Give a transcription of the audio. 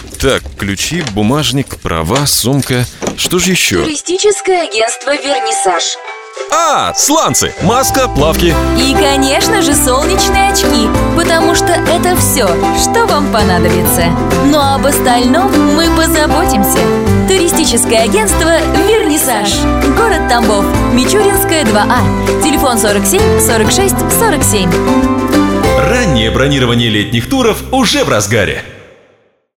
Так, ключи, бумажник, права, сумка. Что же еще? Туристическое агентство «Вернисаж». Сланцы, маска, плавки. И, конечно же, солнечные очки, потому что это все, что вам понадобится. Но об остальном мы позаботимся. Туристическое агентство «Вернисаж». Город Тамбов, Мичуринская, 2А. Телефон 47 46 47. Раннее бронирование летних туров уже в разгаре.